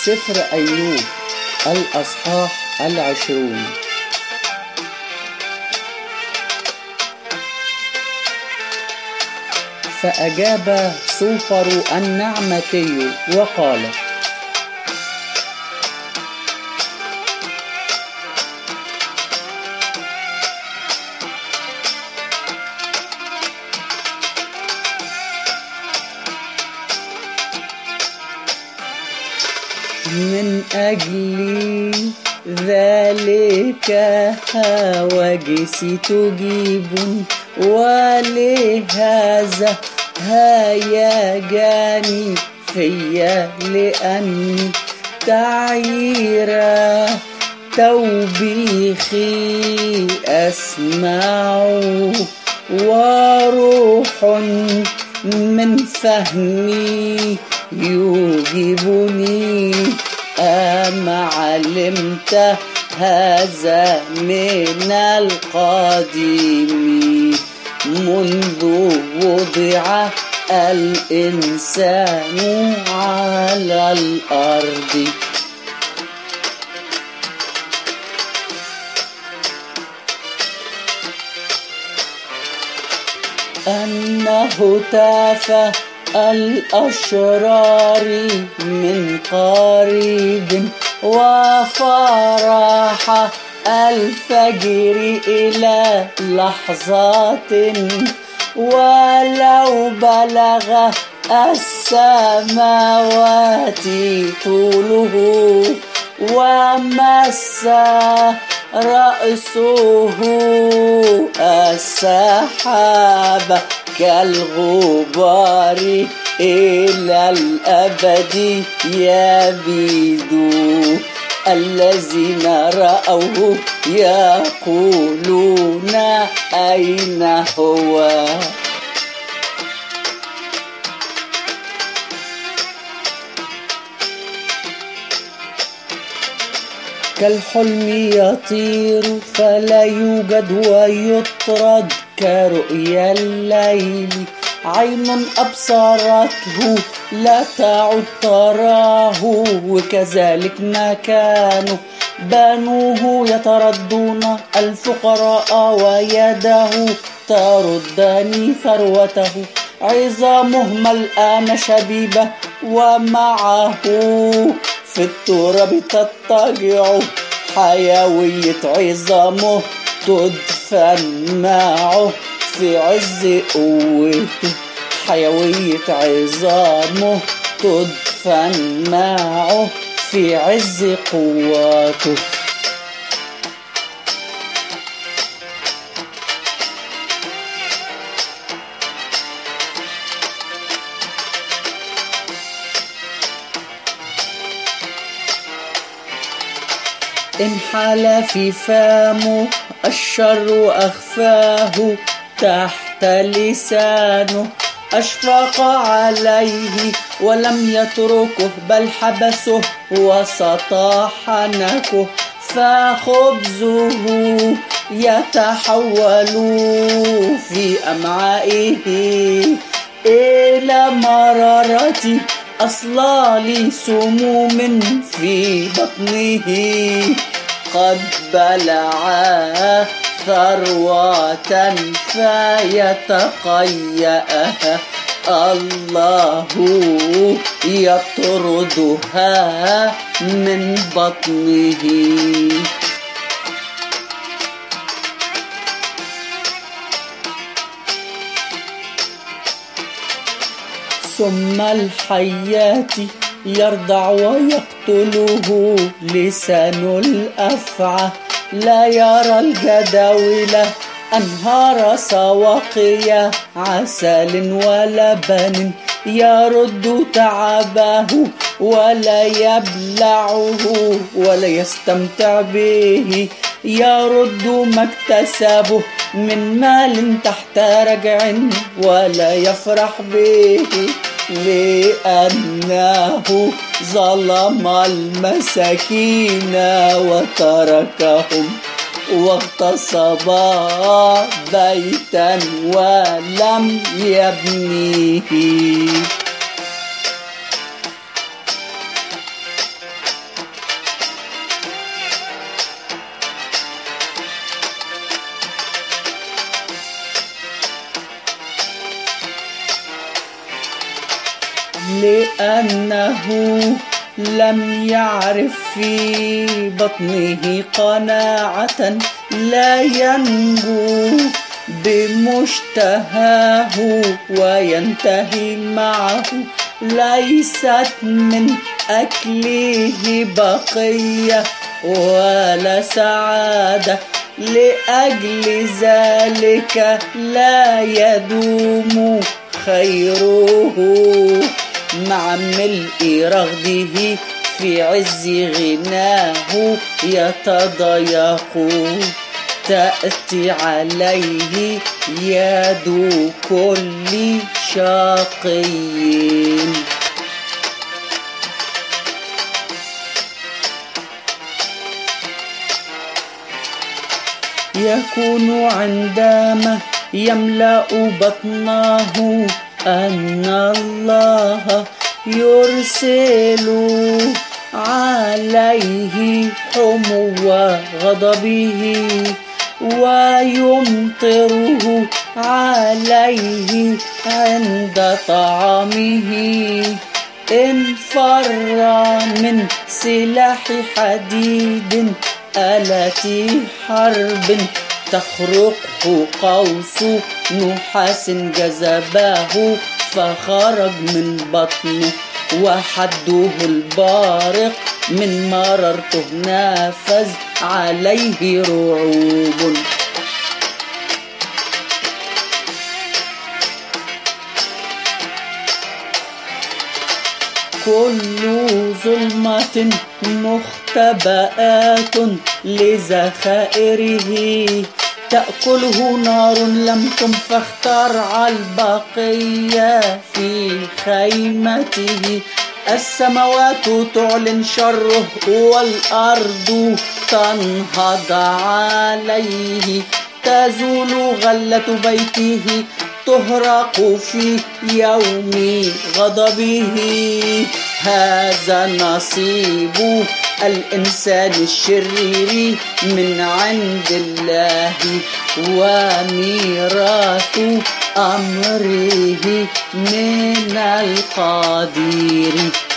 سفر أيوب الأصحاح 20. فأجاب صوفر النعمتي وقال: من أجل ذلك هواجسي تجيب، ولهذا هيجاني فيا، لأني تعيير توبيخي أسمع، وروح من فهمي يجيبني. أما علمت هذا من القديم، منذ وضع الإنسان على الأرض. أنه تافه الأشرار من قريب، وفرح الفجر إلى لحظات، ولو بلغ السماوات طوله، ومس رأسه السحاب، كالغبار إلى الأبد يبيد. الذين رأوه يقولون: أين هو؟ كالحلم يطير فلا يوجد ويطرد، كرؤيا الليل عين أبصرته لا تعد تراه، وكذلك مكانه بنوه يتردون الفقراء، ويده تردني ثروته. عظامه ملآن شبيبة، ومعه في التراب تضطجع، حيوية عظامه تدفن معه في عز قوته. حيوية عظامه تدفن معه في عز قوته. انحل في فمه الشر أخفاه، تحت لسانه أشفق عليه ولم يتركه، بل حبسه وسط حنكه. فخبزه يتحول في أمعائه إلى مرارة أصلال سموم في بطنه. قد بلع ثروة فيتقيأها، الله يطردها من بطنه. ثم الحيات يرضع ويقتله لسان الأفعى، لا يرى الجداول أنهار سواقية عسل ولبن، يرد تعبه ولا يبلعه ولا يستمتع به، يرد ما اكتسبه من مال تحت رجع ولا يفرح به، لأنه ظلم المساكين وتركهم، واغتصب بيتا ولم يبنيه. لأنه لم يعرف في بطنه قناعة لا ينجو بمشتهاه وينتهي معه، ليست من أكله بقية ولا سعادة، لأجل ذلك لا يدوم خيره، مع ملء رغده في عز غناه يتضيق، تأتي عليه يد كل شقي. يكون عندما يملأ بطنه أن الله يرسل عليه حمو غضبه ويمطره عليه عند طعامه، إن فر من سلاح حديد آلة حرب تخرقه قوس نحاس جذبه، فخرج من بطنه وحده البارق، من مررته نافذ عليه رعوب. كل ظلمة مختبئات لذخائره، تأكله نار لم تنفخ، ترعى البقية في خيمته. السماوات تعلن شره والأرض تنهض عليه، تزول غلة بيته، تهرق في يوم غضبه. هذا نصيب الإنسان الشرير من عند الله، وميراث أمره من القدير.